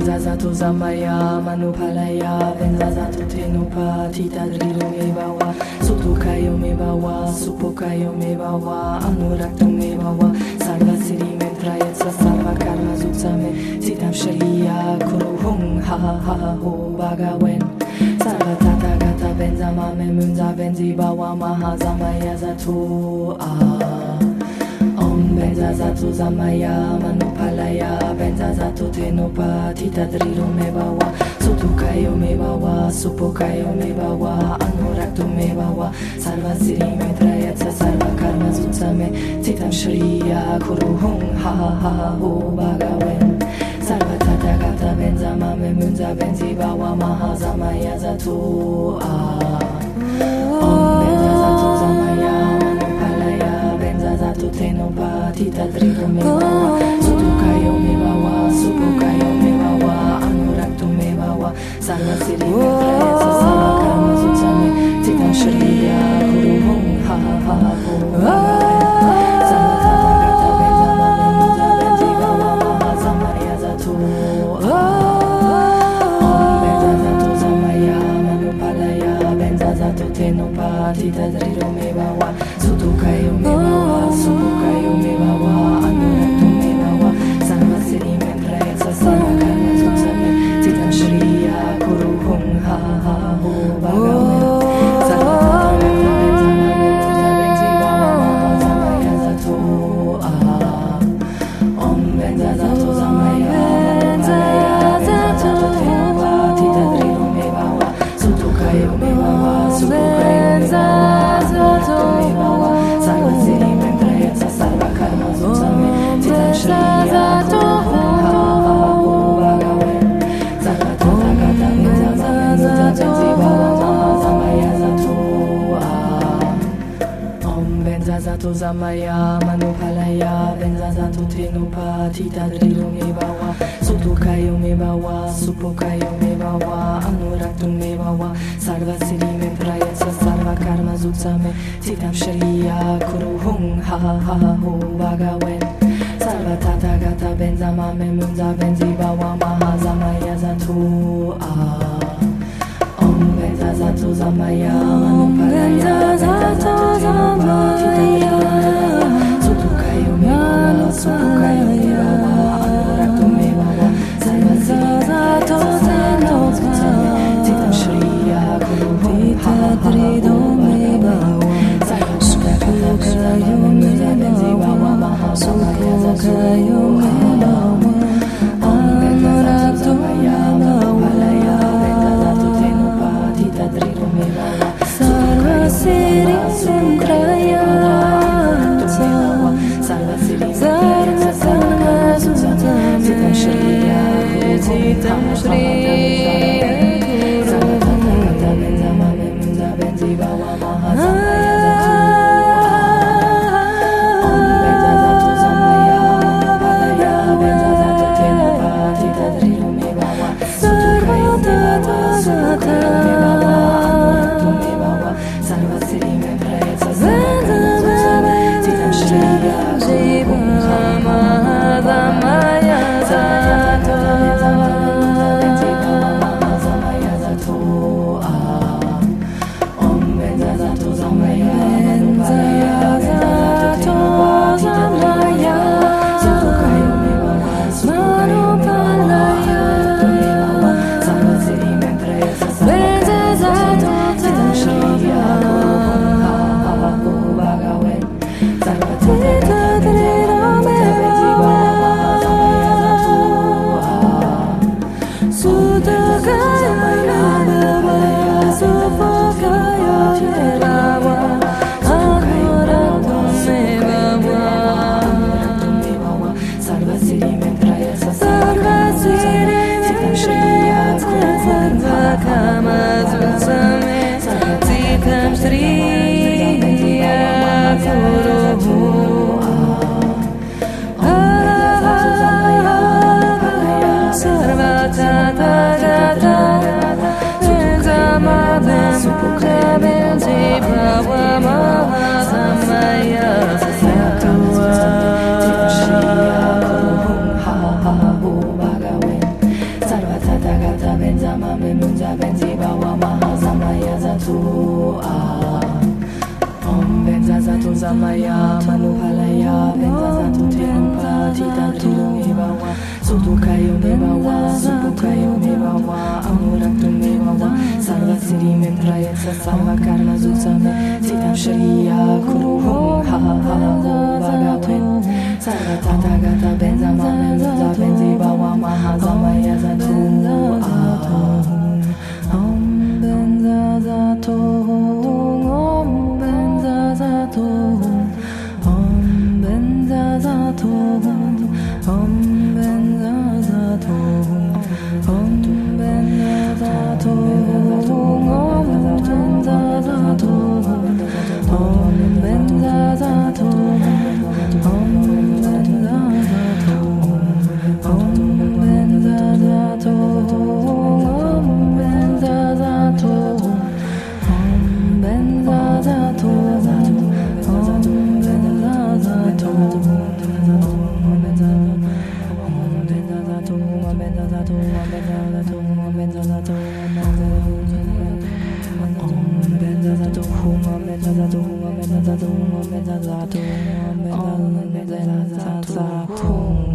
Benzazato Zamaya Manupalaya Benzazato Tenupa Tita Drido Mebawa Sutukayo Mebawa Supokayo Mebawa Anurakto Mebawa Sarva Siri Mentrayatsa Sarva Karma Zutsame Sitam Sharia Kuruhung Ha Ha Ha Ho Bagawen Sarva Tata Gata Benzamame Munza Benzi Bawa Maha Zamaya Zatu Benzazato Zamaya Manupalaya Benzazato Tenupa Tita Drido Mebawa Sutukayo Mebawa Supokayo Mebawa Anurakto Mebawa Sarva Siri Mentrayatsa Sarva Karma Zutsame Sitam Sharia Kuruhung Ha Ha Ha Ho Bagawen Sarva Tata Gata Benzamame Munza Benzi Bawa Maha Zamaya Zatu Benzazato Zamaya Manupalaya Benzazato Tenupa Tita Drido Mebawa Sutukayo Mebawa Supokayo Mebawa Anurakto Mebawa Sarva Siri Mentrayatsa Sarva Karma Zutsame Sitam Sharia Kuruhung Ha Ha Ha Ho Bagawen Sarva Tata Gata Benzamame Munza Benzi Bawa Maha Zamaya Zatu Benzazato Zamaya Manupalaya Benzazato Tenupa Tita Drido Mebawa Sutukayo Mebawa Supokayo Mebawa Anurakto Mebawa Sarva Siri Mentrayatsa Sarva Karma Zutsame Sitam Sharia Kuruhung Ha Ha Ho Bagawen Sarva Tata Gata Benzamame Munza Benzi Bawa Maha Zamaya Zatu Benzazato Zamaya Manupalaya Benzazato Tenupa Tita Drido Mebawa Sutukayo Mebawa Supokayo Mebawa Anurakto Mebawa Sarva Siri Mentrayatsa Sarva Karma Zutsame Sitam Sharia Kuruhung Ha Ha Ho Bagawen Sarva Tata Gata Benzamame Munza Benzi Bawa Maha Zamaya Zatu Benzazato Zamaya Manupalaya Benzazato Tenupa Tita Drido Mebawa Sutukayo Mebawa Supokayo Mebawa Anurakto Mebawa Sarva Siri Mentrayatsa Sarva Karma Zutsame Sitam Sharia Kuruhung Ha Ha Ho Bagawen Sarva Tata Gata Benzamame Munza Benzi Bawa Maha Zamaya Zatu Benzazato Zamaya Manupalaya Benzazato Tenupa Tita Drido Mebawa Sutukayo Mebawa Supokayo Mebawa Anurakto Mebawa Sarva Siri Mentrayatsa Sarva Karma Zutsame Sitam Sharia Kuruhung Ha Ha Ho Bagawen Sarva Tata Gata Benzamame Munza Benzi Bawa Maha Zamaya Zatu Benzazato Zamaya Manupalaya Benzazato Tenupa Tita Drido Mebawa Sarva Siri Mentrayatsa Sarva Siri Mentrayatsa Sarva Karma Zutsame Sitam Sharia Sarva Tata Gata Benzamame Munza Benzi Bawa Maha Zamaya Benzazato Zamaya Manupalaya Benzazato Tenupa Tita Drido Mebawa Sutukayo Mebawa Supokayo Mebawa Anurakto Mebawa Sarva Siri Mentrayatsa Sarva Karma Zutsame Sitam Sharia Kuruhung Ha Ha Ho Bagawen Sarva Tata Gata Benzamame Munza Benzi Bawa Zamaya Manupalaya Benzazato Tenupa Tita Trido Mebawa Sutukayo Mebawa Supukayo Mebawa Amuraktu Mebawa Sarva Siri Memprayatsa Sarva Karma Zutsame Sitam Shriya Kuru Hum Ha Ha Ho Bhagawen Sarva Tata Gata Benzama Benza Benzi Bawa Maha Zamaya Zatu Om Benzazato Om Benzazato Om Benzazato Om Benzazato Om Benzazato Om Benzazato Om Benzazato Om Benzazato Om Benzazato Om Benzazato Om Benzazato Om